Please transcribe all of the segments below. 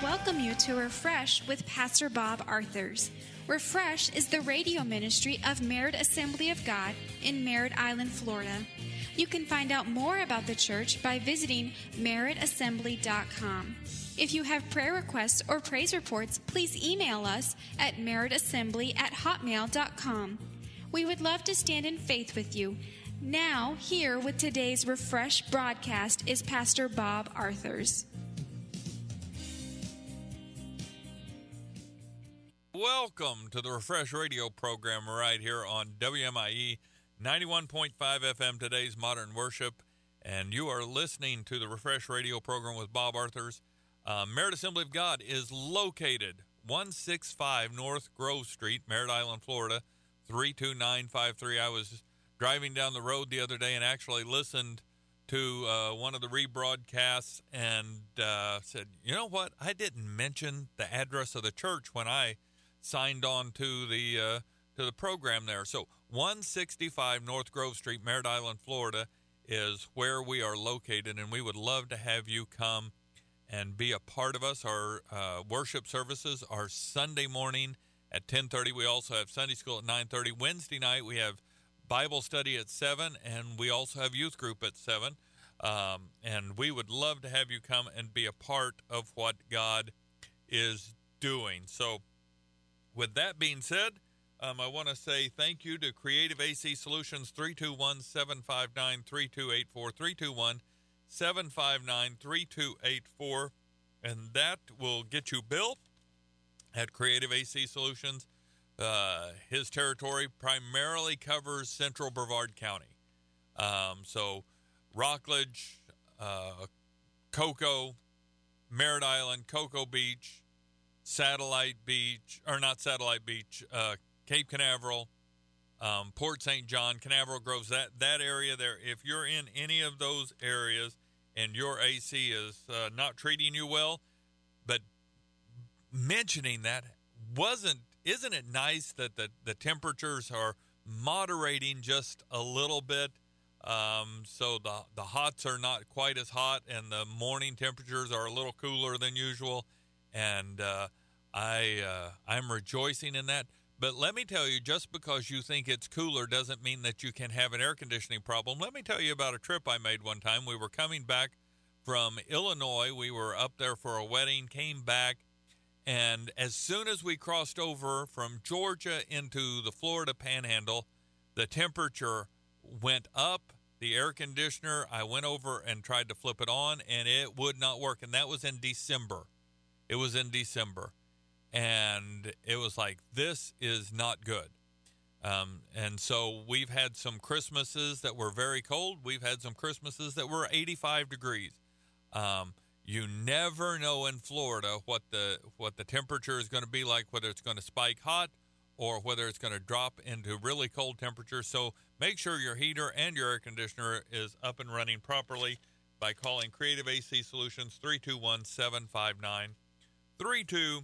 welcome you to Refresh with Pastor Bob Arthurs. Refresh is the radio ministry of Merritt Assembly of God in Merritt Island, Florida. You can find out more about the church by visiting merrittassembly.com. If you have prayer requests or praise reports, please email us at merrittassembly@hotmail.com. We would love to stand in faith with you. Now, here with today's Refresh broadcast is Pastor Bob Arthurs. Welcome to the Refresh Radio program right here on WMIE 91.5 FM, today's Modern Worship. And you are listening to the Refresh Radio program with Bob Arthurs. Merritt Assembly of God is located 165 North Grove Street, Merritt Island, Florida, 32953. I was driving down the road the other day and actually listened to one of the rebroadcasts and said, you know what? I didn't mention the address of the church when I signed on to the program there. So 165 North Grove Street, Merritt Island, Florida is where we are located, and we would love to have you come and be a part of us. Our worship services are Sunday morning at 10:30. We also have Sunday school at 9:30. Wednesday night we have Bible study at 7, and we also have youth group at 7. And we would love to have you come and be a part of what God is doing. So with that being said, I want to say thank you to Creative AC Solutions, 321-759-3284, 321-759-3284, and that will get you built at Creative AC Solutions. His territory primarily covers central Brevard County. So Rockledge, Cocoa, Merritt Island, Cocoa Beach, Cape Canaveral, Port St. John, Canaveral Groves, that area there. If you're in any of those areas and your AC is not treating you well, but mentioning that, isn't it nice that the temperatures are moderating just a little bit? So the hots are not quite as hot, and the morning temperatures are a little cooler than usual. And I'm rejoicing in that. But let me tell you, just because you think it's cooler doesn't mean that you can have an air conditioning problem. Let me tell you about a trip I made one time. We were coming back from Illinois. We were up there for a wedding, came back, and as soon as we crossed over from Georgia into the Florida Panhandle, the temperature went up. The air conditioner, I went over and tried to flip it on, and it would not work. And that was in December. It was in December. And it was like, this is not good. And so we've had some Christmases that were very cold. We've had some Christmases that were 85 degrees. You never know in Florida what the temperature is going to be like, whether it's going to spike hot or whether it's going to drop into really cold temperatures. So make sure your heater and your air conditioner is up and running properly by calling Creative AC Solutions, 321-759-3284.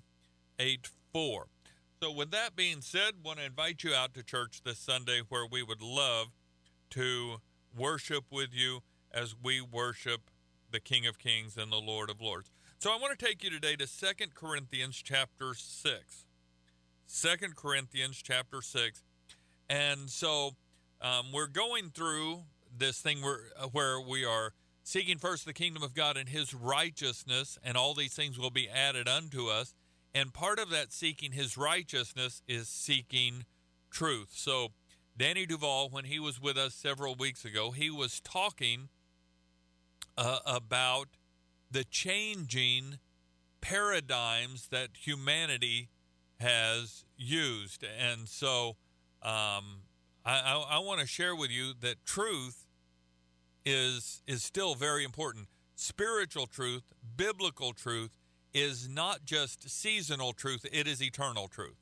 So with that being said, want to invite you out to church this Sunday, where we would love to worship with you as we worship the King of Kings and the Lord of Lords. So I want to take you today to 2 Corinthians chapter 6. 2 Corinthians chapter 6. And so we're going through this thing where we are seeking first the kingdom of God and his righteousness, and all these things will be added unto us. And part of that seeking his righteousness is seeking truth. So Danny Duval, when he was with us several weeks ago, he was talking about the changing paradigms that humanity has used. And so I want to share with you that truth is still very important. Spiritual truth, biblical truth, is not just seasonal truth, it is eternal truth.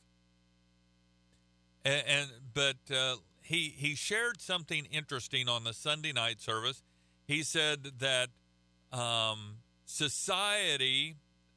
But he shared something interesting on the Sunday night service. He said that society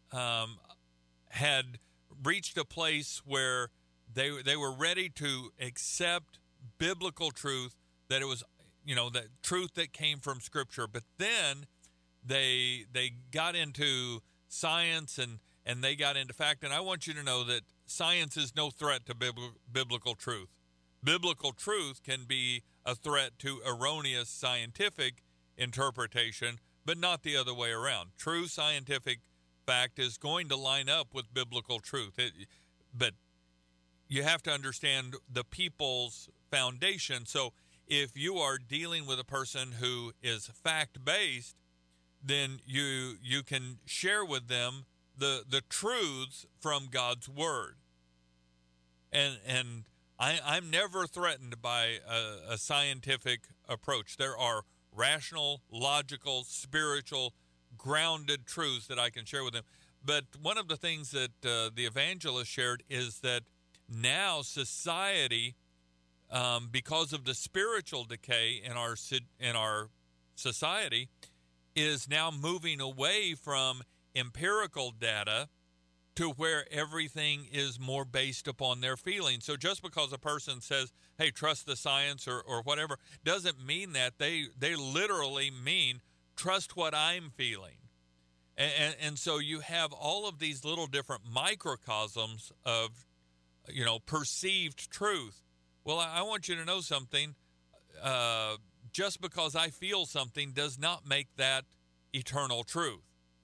had reached a place where they were ready to accept biblical truth, that it was, that truth that came from Scripture. But then they got into science and and they got into fact. And I want you to know that science is no threat to biblical truth. Biblical truth can be a threat to erroneous scientific interpretation, but not the other way around. True scientific fact is going to line up with biblical truth. But you have to understand the people's foundation. So if you are dealing with a person who is fact-based, then you can share with them the truths from God's Word. And I'm never threatened by a scientific approach. There are rational, logical, spiritual, grounded truths that I can share with them. But one of the things that the evangelist shared is that now society, because of the spiritual decay in our society, is now moving away from empirical data to where everything is more based upon their feelings. So just because a person says, hey, trust the science or whatever, doesn't mean that. They literally mean trust what I'm feeling. And so you have all of these little different microcosms of, perceived truth. Well, I want you to know something. Just because I feel something does not make that eternal truth.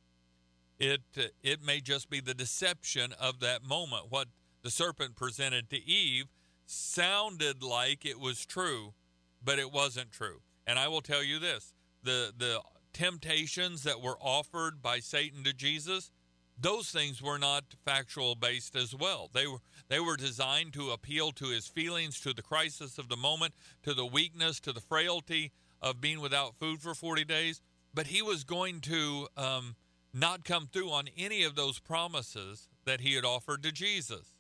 It may just be the deception of that moment. What the serpent presented to Eve sounded like it was true, but it wasn't true. And I will tell you this, the temptations that were offered by Satan to Jesus, those things were not factual based as well. They were designed to appeal to his feelings, to the crisis of the moment, to the weakness, to the frailty of being without food for 40 days. But he was going to not come through on any of those promises that he had offered to Jesus.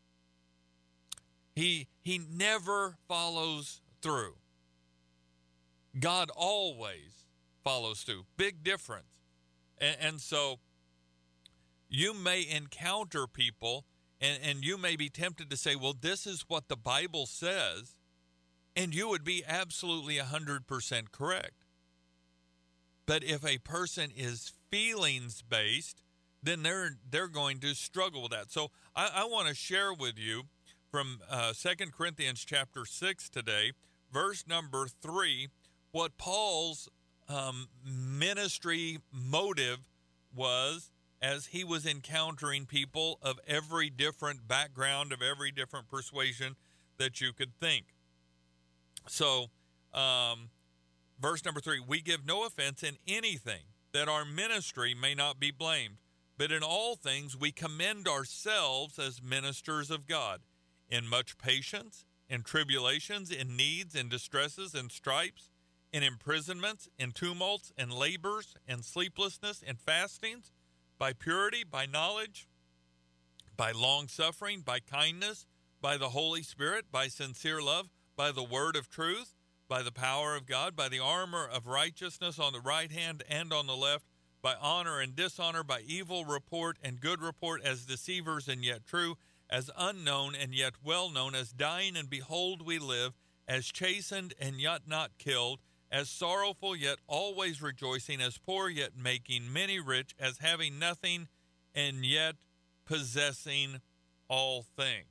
He never follows through. God always follows through. Big difference. And so you may encounter people and you may be tempted to say, well, this is what the Bible says, and you would be absolutely 100% correct. But if a person is feelings-based, then they're going to struggle with that. So I want to share with you from 2 Corinthians chapter 6 today, verse number 3, what Paul's ministry motive was as he was encountering people of every different background, of every different persuasion that you could think. So, verse number 3, we give no offense in anything, that our ministry may not be blamed, but in all things we commend ourselves as ministers of God, in much patience, in tribulations, in needs, in distresses, in stripes, in imprisonments, in tumults, in labors, in sleeplessness, in fastings, by purity, by knowledge, by long-suffering, by kindness, by the Holy Spirit, by sincere love, by the word of truth, by the power of God, by the armor of righteousness on the right hand and on the left, by honor and dishonor, by evil report and good report, as deceivers and yet true, as unknown and yet well known, as dying and behold we live, as chastened and yet not killed, as sorrowful yet always rejoicing, as poor yet making many rich, as having nothing and yet possessing all things.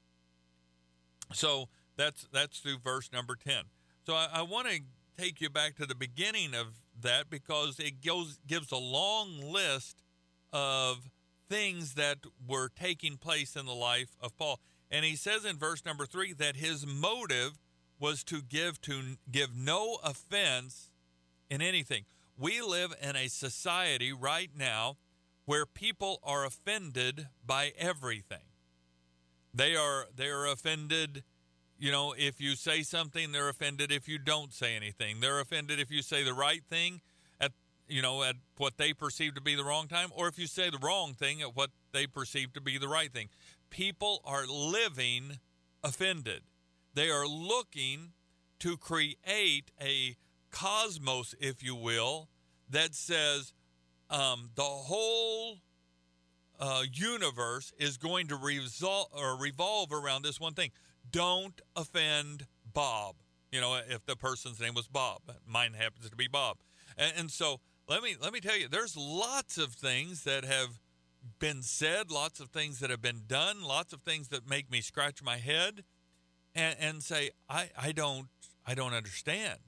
So that's through verse number 10. So I want to take you back to the beginning of that, because it gives a long list of things that were taking place in the life of Paul. And he says in verse number 3 that his motive was to give no offense in anything. We live in a society right now where people are offended by everything. They are offended, if you say something. They're offended if you don't say anything. They're offended if you say the right thing at what they perceive to be the wrong time, or if you say the wrong thing at what they perceive to be the right thing. People are living offended. They are looking to create a cosmos, if you will, that says the whole universe is going to revolve around this one thing. Don't offend Bob. If the person's name was Bob, mine happens to be Bob. And so let me tell you, there's lots of things that have been said, lots of things that have been done, lots of things that make me scratch my head and say, I don't understand.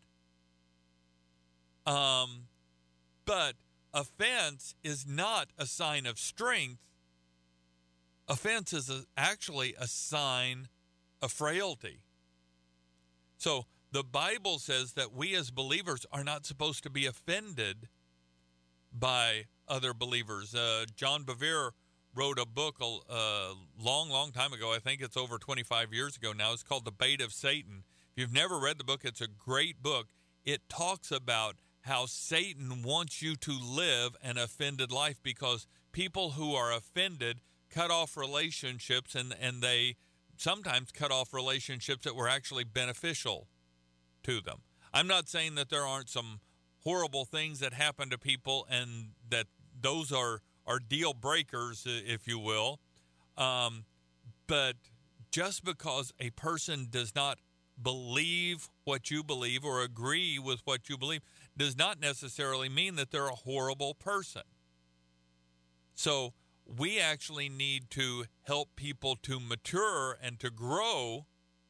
But offense is not a sign of strength. Offense is actually a sign of frailty. So the Bible says that we as believers are not supposed to be offended by other believers. John Bevere wrote a book a long time ago. I think it's over 25 years ago now. It's called The Bait of Satan. If you've never read the book, it's a great book. It talks about how Satan wants you to live an offended life because people who are offended cut off relationships, and they sometimes cut off relationships that were actually beneficial to them. I'm not saying that there aren't some horrible things that happen to people and that those are deal breakers, if you will. But just because a person does not believe what you believe or agree with what you believe does not necessarily mean that they're a horrible person. So we actually need to help people to mature and to grow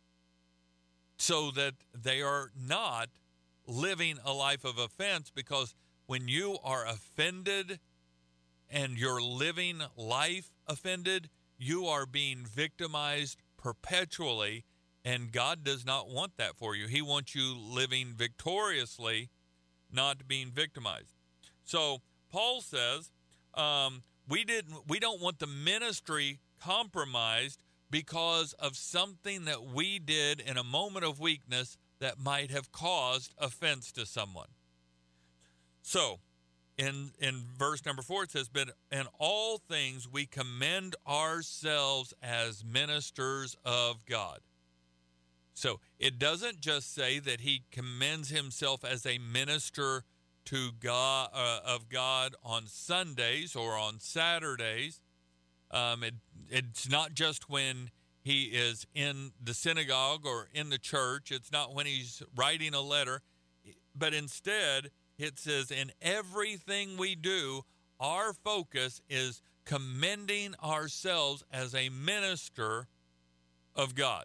so that they are not living a life of offense, because when you are offended and you're living life offended, you are being victimized perpetually, and God does not want that for you. He wants you living victoriously, not being victimized. So Paul says, we don't want the ministry compromised because of something that we did in a moment of weakness that might have caused offense to someone. So in verse number 4, it says, but in all things we commend ourselves as ministers of God. So it doesn't just say that he commends himself as a minister to God of God on Sundays or on Saturdays. It's not just when he is in the synagogue or in the church. It's not when he's writing a letter. But instead, it says in everything we do, our focus is commending ourselves as a minister of God.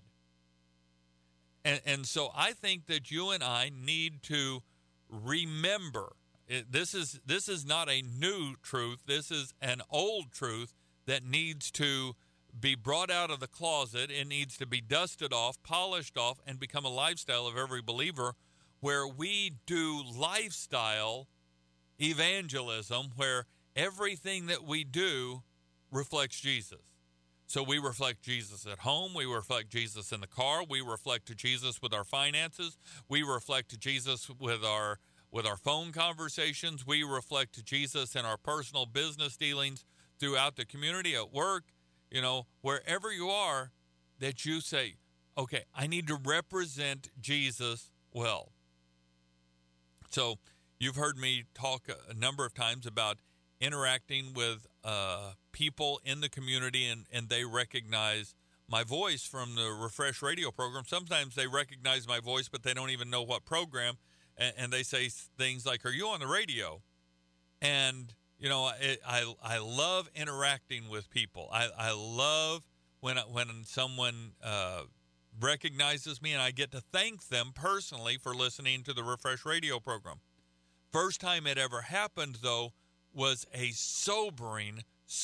And so I think that you and I need to remember, this is not a new truth. This is an old truth that needs to be brought out of the closet. It needs to be dusted off, polished off, and become a lifestyle of every believer, where we do lifestyle evangelism, where everything that we do reflects Jesus. So we reflect Jesus at home. We reflect Jesus in the car. We reflect Jesus with our finances. We reflect Jesus with our phone conversations. We reflect Jesus in our personal business dealings throughout the community, at work, wherever you are, that you say, okay, I need to represent Jesus well. So you've heard me talk a number of times about interacting with people in the community, and they recognize my voice from the Refresh radio program. Sometimes they recognize my voice, but they don't even know what program, and they say things like, are you on the radio? And, I love interacting with people. I love when someone recognizes me, and I get to thank them personally for listening to the Refresh radio program. First time it ever happened, though, was a sobering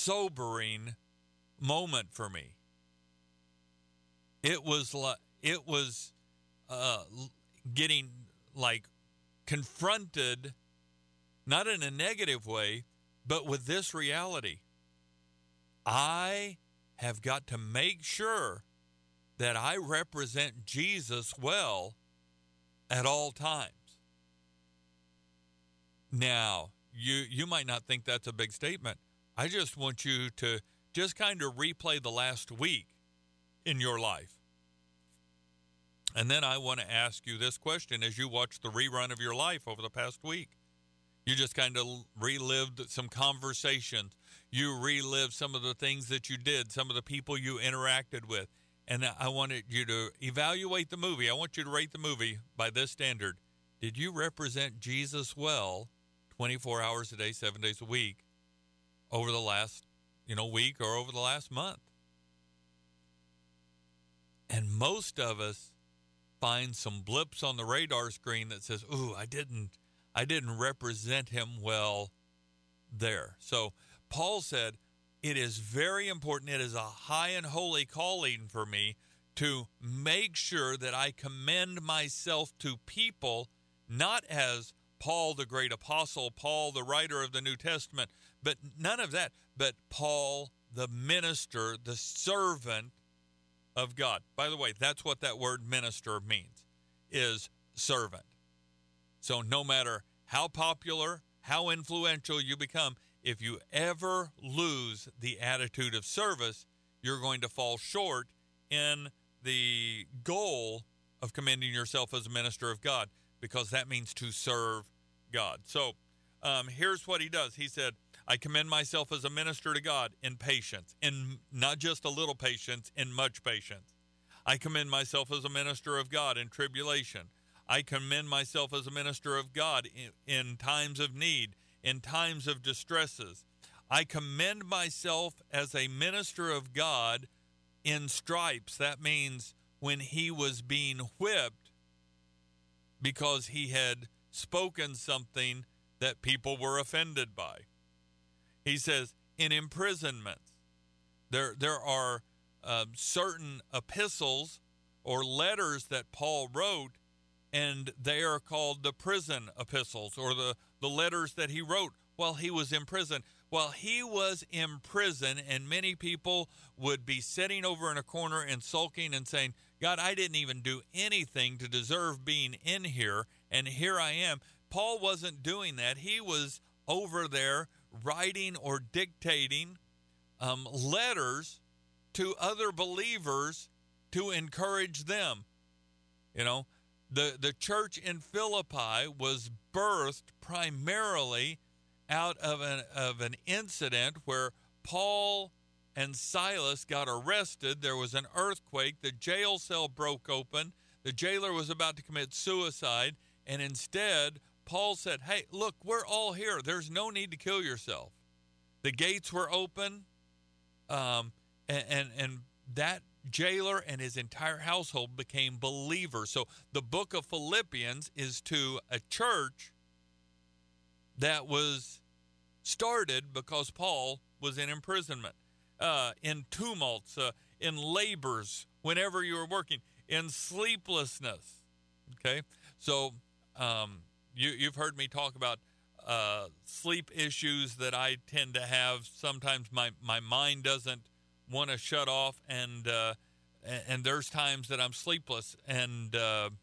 moment for me. It was getting confronted, not in a negative way, but with this reality. I have got to make sure that I represent Jesus well at all times. Now, you might not think that's a big statement. I just want you to just kind of replay the last week in your life. And then I want to ask you this question as you watch the rerun of your life over the past week. You just kind of relived some conversations. You relived some of the things that you did, some of the people you interacted with. And I wanted you to evaluate the movie. I want you to rate the movie by this standard. Did you represent Jesus well 24 hours a day, 7 days a week over the last, week or over the last month. And most of us find some blips on the radar screen that says, "Ooh, I didn't represent him well there." So Paul said, it is very important. It is a high and holy calling for me to make sure that I commend myself to people, not as Paul, the great apostle, Paul, the writer of the New Testament, but none of that, but Paul, the minister, the servant of God. By the way, that's what that word minister means, is servant. So no matter how popular, how influential you become, if you ever lose the attitude of service, you're going to fall short in the goal of commending yourself as a minister of God, because that means to serve God. So here's what he does. He said, I commend myself as a minister to God in patience, in not just a little patience, in much patience. I commend myself as a minister of God in tribulation. I commend myself as a minister of God in times of need, in times of distresses. I commend myself as a minister of God in stripes. That means when he was being whipped because he had spoken something that people were offended by. He says, in imprisonments, there are certain epistles or letters that Paul wrote, and they are called the prison epistles, or the letters that he wrote while he was in prison. While he was in prison, and many people would be sitting over in a corner and sulking and saying, God, I didn't even do anything to deserve being in here, and here I am. Paul wasn't doing that. He was over there writing or dictating letters to other believers to encourage them. The church in Philippi was birthed primarily out of an incident where Paul and Silas got arrested. There was an earthquake. The jail cell broke open. The jailer was about to commit suicide, and instead Paul said, hey, look, we're all here. There's no need to kill yourself. The gates were open, and that jailer and his entire household became believers. So the book of Philippians is to a church that was started because Paul was in imprisonment, in tumults, in labors, whenever you were working, in sleeplessness. Okay, so you've heard me talk about sleep issues that I tend to have. Sometimes my mind doesn't want to shut off, and there's times that I'm sleepless, and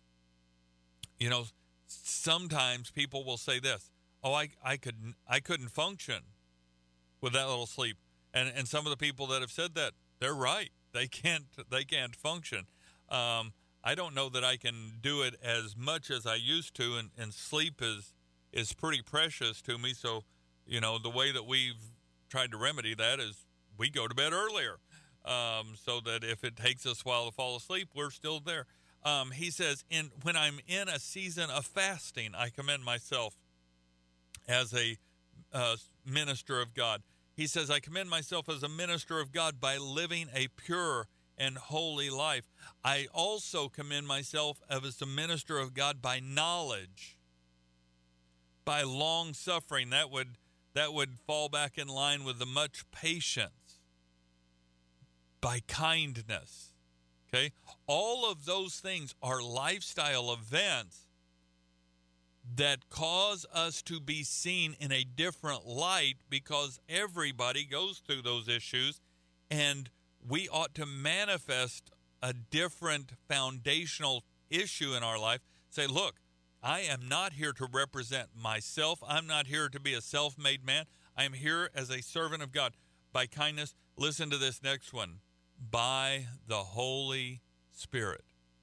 sometimes people will say this, oh, I couldn't function with that little sleep, and some of the people that have said that, they're right. They can't function. I don't know that I can do it as much as I used to, and sleep is pretty precious to me. So the way that we've tried to remedy that is we go to bed earlier, so that if it takes us a while to fall asleep, we're still there. He says, when I'm in a season of fasting, I commend myself as a minister of God. He says, I commend myself as a minister of God by living a pure and holy life. I also commend myself as a minister of God by knowledge, by long suffering. That would fall back in line with the much patience, by kindness. Okay? All of those things are lifestyle events that cause us to be seen in a different light, because everybody goes through those issues, and we ought to manifest a different foundational issue in our life. Say, look, I am not here to represent myself. I'm not here to be a self-made man. I am here as a servant of God. By kindness, listen to this next one, by the Holy Spirit.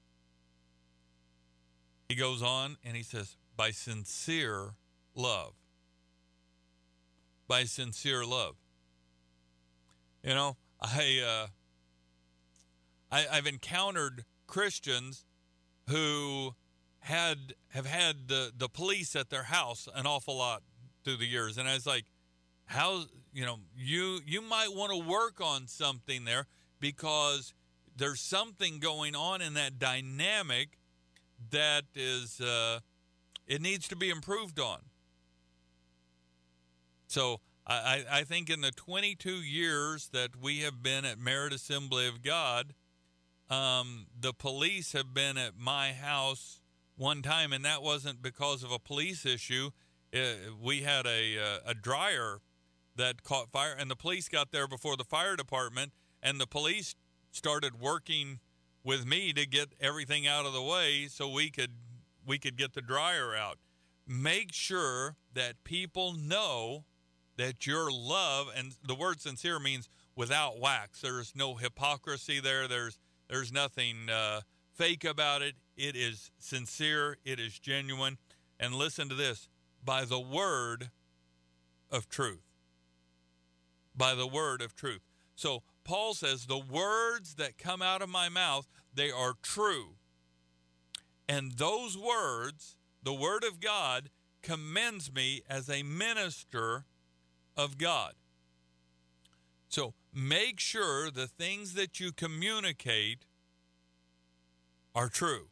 He goes on and he says, by sincere love. By sincere love. I've encountered Christians who have had the police at their house an awful lot through the years, and I was like, how, you might want to work on something there, because there's something going on in that dynamic that is, it needs to be improved on. So I think in the 22 years that we have been at Merit Assembly of God, the police have been at my house one time, and that wasn't because of a police issue. We had a dryer that caught fire, and the police got there before the fire department, and the police started working with me to get everything out of the way so we could get the dryer out. Make sure that people know that your love, and the word sincere means without wax. There's no hypocrisy there. There's nothing fake about it. It is sincere. It is genuine. And listen to this, by the word of truth. By the word of truth. So Paul says, the words that come out of my mouth, they are true. And those words, the word of God, commends me as a minister of God. So make sure the things that you communicate are true,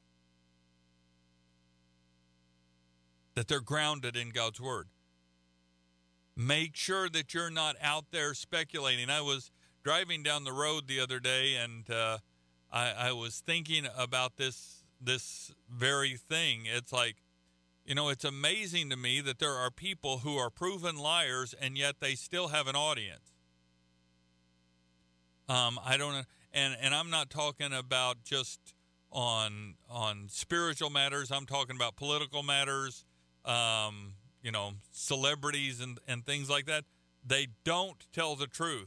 that they're grounded in God's word. Make sure that you're not out there speculating. I was driving down the road the other day, and I was thinking about this very thing. It's like, it's amazing to me that there are people who are proven liars, and yet they still have an audience. I don't know, and I'm not talking about just on spiritual matters. I'm talking about political matters, celebrities and things like that. They don't tell the truth.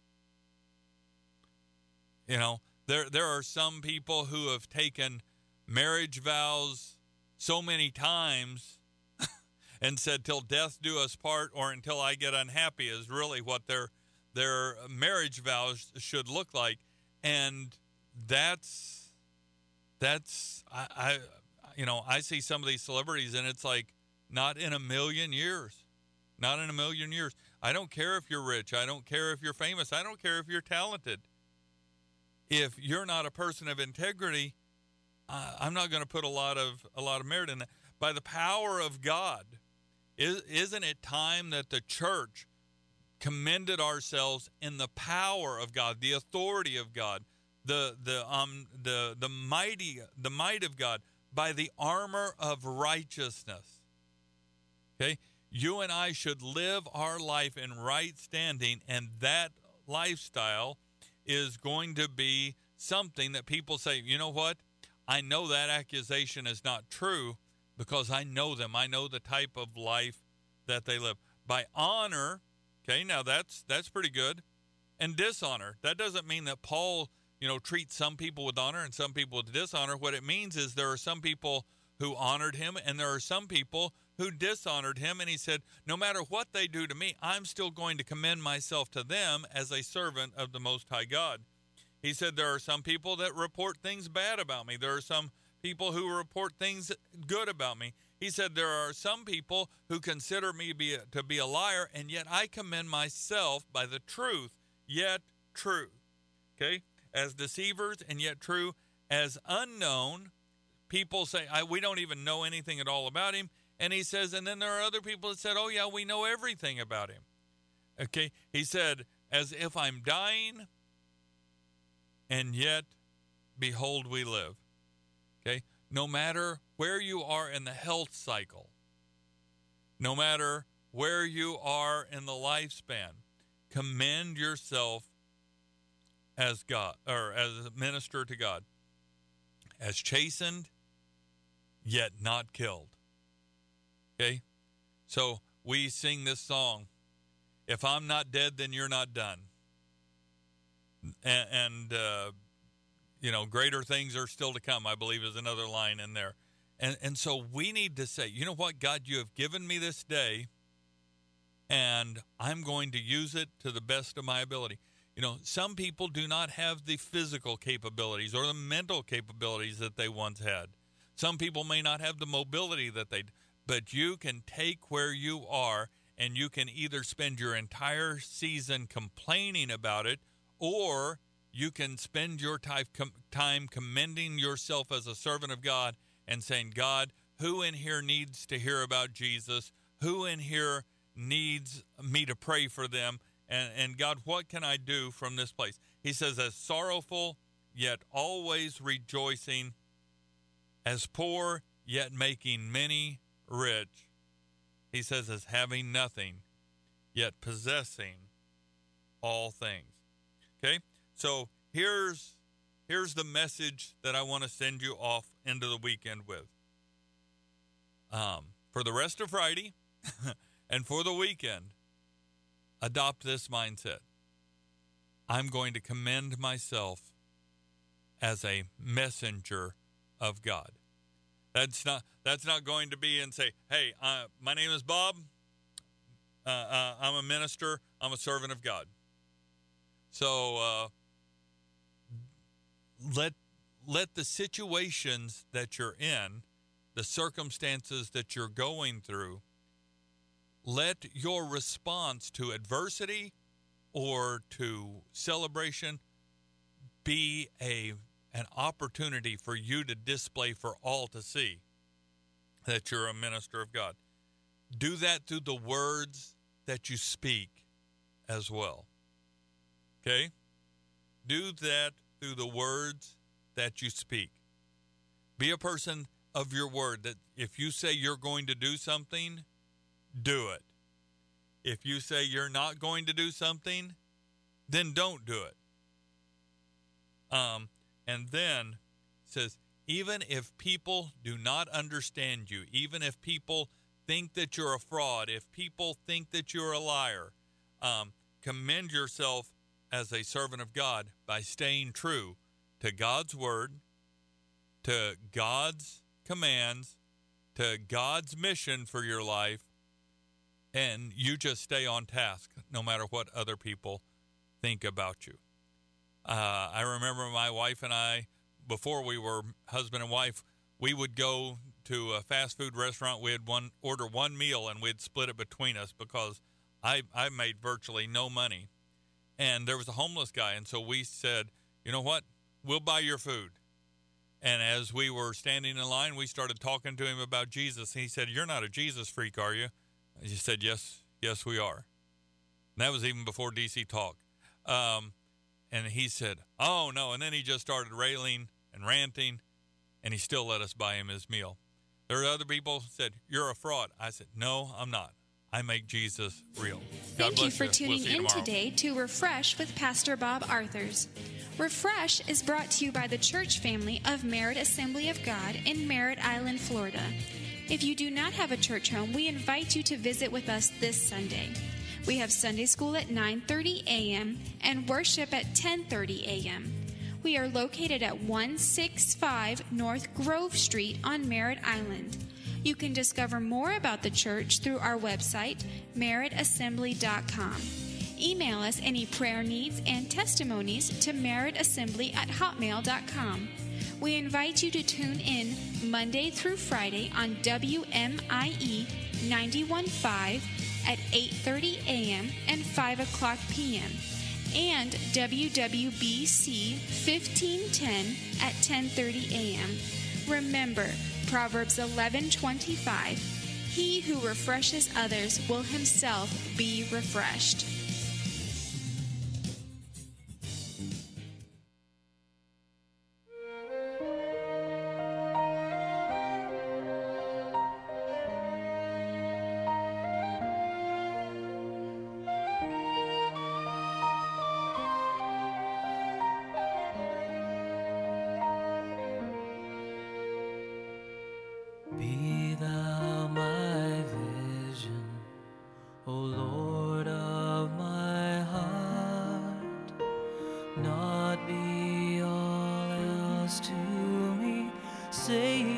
There are some people who have taken marriage vows so many times and said, till death do us part, or until I get unhappy, is really what their marriage vows should look like. And that's I see some of these celebrities, and it's like, not in a million years. Not in a million years. I don't care if you're rich. I don't care if you're famous. I don't care if you're talented. If you're not a person of integrity, I'm not going to put a lot of merit in that. By the power of God, isn't it time that the church commended ourselves in the power of God, the authority of God, the might of God, by the armor of righteousness? Okay, you and I should live our life in right standing, and that lifestyle is going to be something that people say, you know what? I know that accusation is not true because I know them. I know the type of life that they live. By honor, okay, now that's pretty good. And dishonor. That doesn't mean that Paul, treats some people with honor and some people with dishonor. What it means is there are some people who honored him, and there are some people who dishonored him. And he said, no matter what they do to me, I'm still going to commend myself to them as a servant of the Most High God. He said, there are some people that report things bad about me. There are some people who report things good about me. He said, there are some people who consider me to be a liar, and yet I commend myself by the truth, yet true. Okay? As deceivers and yet true. As unknown, people say, we don't even know anything at all about him. And he says, and then there are other people that said, oh yeah, we know everything about him. Okay? He said, as if I'm dying, and yet, behold, we live. Okay? No matter where you are in the health cycle, no matter where you are in the lifespan, commend yourself as God, or as a minister to God, as chastened, yet not killed. Okay? So we sing this song, if I'm not dead, then you're not done. And greater things are still to come, I believe is another line in there. And so we need to say, you know what, God, you have given me this day, and I'm going to use it to the best of my ability. Some people do not have the physical capabilities or the mental capabilities that they once had. Some people may not have the mobility that but you can take where you are and you can either spend your entire season complaining about it, or you can spend your time commending yourself as a servant of God and saying, God, who in here needs to hear about Jesus? Who in here needs me to pray for them? And God, what can I do from this place? He says, as sorrowful, yet always rejoicing, as poor, yet making many rich. He says, as having nothing, yet possessing all things. Okay? So here's the message that I want to send you off into the weekend with. For the rest of Friday and for the weekend, adopt this mindset. I'm going to commend myself as a messenger of God. That's not going to be and say, hey, my name is Bob. I'm a minister. I'm a servant of God. So let the situations that you're in, the circumstances that you're going through, let your response to adversity or to celebration be an opportunity for you to display for all to see that you're a minister of God. Do that through the words that you speak as well. Okay? Do that through the words that you speak. Be a person of your word, that if you say you're going to do something, do it. If you say you're not going to do something, then don't do it. And then it says, even if people do not understand you, even if people think that you're a fraud, if people think that you're a liar, commend yourself as a servant of God by staying true to God's word, to God's commands, to God's mission for your life, and you just stay on task no matter what other people think about you. I remember my wife and I, before we were husband and wife, we would go to a fast food restaurant. We'd order one meal, and we'd split it between us because I made virtually no money. And there was a homeless guy, and so we said, you know what, we'll buy your food. And as we were standing in line, we started talking to him about Jesus. He said, you're not a Jesus freak, are you? And he said, yes, we are. And that was even before DC Talk. And he said, oh, no. And then he just started railing and ranting, and he still let us buy him his meal. There were other people who said, you're a fraud. I said, no, I'm not. I make Jesus real. Thank you for tuning in today to Refresh with Pastor Bob Arthurs. Refresh is brought to you by the church family of Merritt Assembly of God in Merritt Island, Florida. If you do not have a church home, we invite you to visit with us this Sunday. We have Sunday school at 9:30 a.m. and worship at 10:30 a.m. We are located at 165 North Grove Street on Merritt Island. You can discover more about the church through our website, merrittassembly.com. Email us any prayer needs and testimonies to merrittassembly@hotmail.com. We invite you to tune in Monday through Friday on WMIE 91.5 at 8:30 a.m. and 5 o'clock p.m. and WWBC 1510 at 10:30 a.m. Remember, Proverbs 11:25, he who refreshes others will himself be refreshed. Be thou my vision, O Lord of my heart, not be all else to me, save